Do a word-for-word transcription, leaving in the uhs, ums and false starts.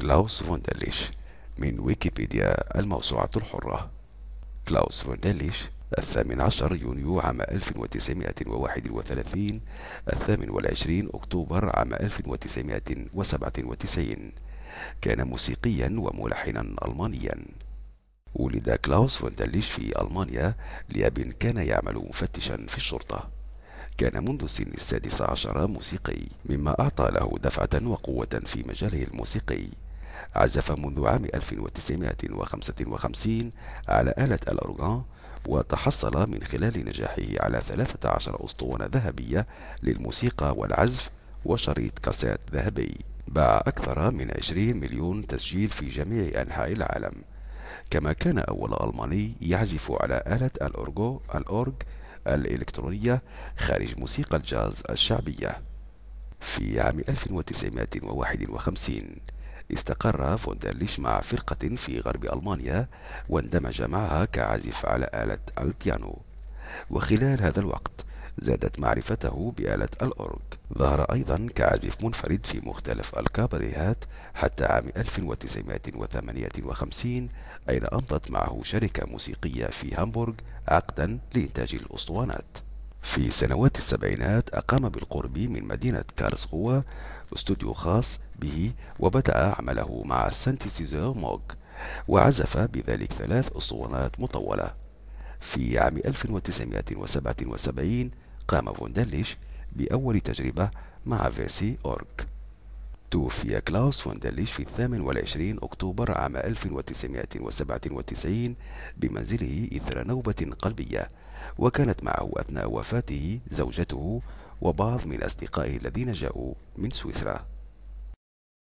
كلاوس فوندرليش من ويكيبيديا الموسوعة الحرة. كلاوس فوندرليش الثامن عشر يونيو عام ألف وتسعمائة وواحد وثلاثين، الثامن والعشرين أكتوبر عام ألف وتسعمائة وسبعة وتسعين، كان موسيقيا وملحنا ألمانيا. ولد كلاوس فوندرليش في ألمانيا لأب كان يعمل مفتشا في الشرطة. كان منذ سن السادس عشر موسيقي، مما أعطى له دفعة وقوة في مجاله الموسيقي. عزف منذ عام ألف وتسعمائة وخمسة وخمسين على آلة الأورغان، وتحصل من خلال نجاحه على ثلاثة عشر أسطوانة ذهبية للموسيقى والعزف وشريط كاسيت ذهبي. باع أكثر من عشرين مليون تسجيل في جميع أنحاء العالم. كما كان أول ألماني يعزف على آلة الأورغو الأورج الإلكترونية خارج موسيقى الجاز الشعبية. في عام ألف وتسعمائة وواحد وخمسين استقر فوندرليش مع فرقة في غرب ألمانيا، واندمج معها كعازف على آلة البيانو. وخلال هذا الوقت زادت معرفته بآلة الأورج. ظهر أيضا كعازف منفرد في مختلف الكاباريهات حتى عام ألف وتسعمائة وثمانية وخمسين، أين أمضت معه شركة موسيقية في هامبورغ عقدا لإنتاج الأسطوانات. في سنوات السبعينات أقام بالقرب من مدينة كارلسروه استوديو خاص به، وبدأ عمله مع السنتيسيزور موغ، وعزف بذلك ثلاث أسطوانات مطولة. في عام ألف وتسعمائة وسبعة وسبعين قام فوندرليش بأول تجربة مع فيرسي أورغ. توفي كلاوس فوندرليش في الثامن والعشرين أكتوبر عام ألف وتسعمائة وسبعة وتسعين بمنزله إثر نوبة قلبية، وكانت معه أثناء وفاته زوجته وبعض من أصدقائه الذين جاءوا من سويسرا.